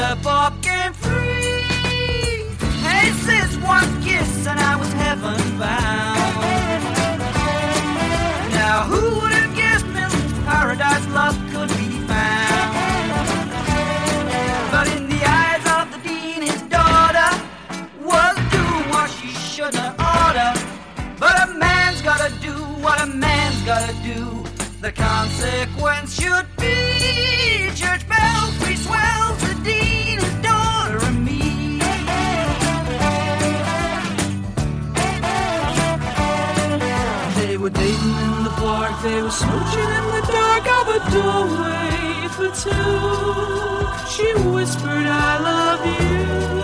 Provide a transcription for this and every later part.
up walking free. Hey sis, one kiss and I was heaven bound. Now who would have guessed in paradise love could be found? But in the eyes of the dean, his daughter was doing what she shouldn't oughta. But a man's gotta do what a man's gotta do. The consequence should be church bells, three swells, the dean, his daughter, and me. They were dating in the park, they were smooching in the dark of a doorway for two. She whispered, I love you.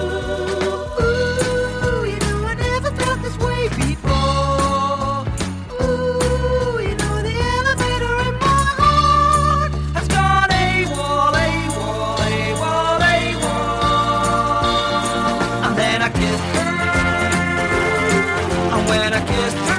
Ooh, you know I never felt this way before. Ooh, you know the elevator in my heart has gone AWOL, AWOL, AWOL, AWOL. And then I kissed her, and when I kissed her,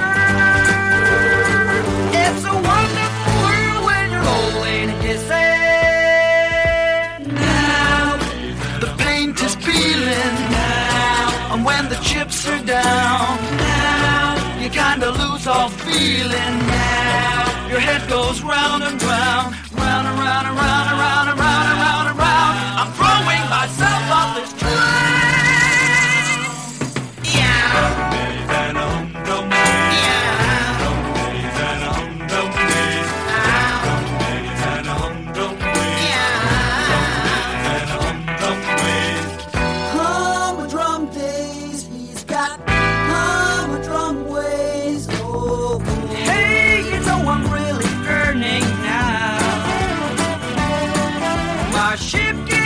it's a wonderful world when you're rolling and kissing. Now, the paint is peeling. Now, and when the chips are down, now, you kinda lose all feeling. Now, your head goes round and round, round and round and round and round and round and round and round. I'm throwing myself off this train. Yeah. Humdrum days, he's got humdrum ways. Oh, hey, you know I'm really earning now. My ship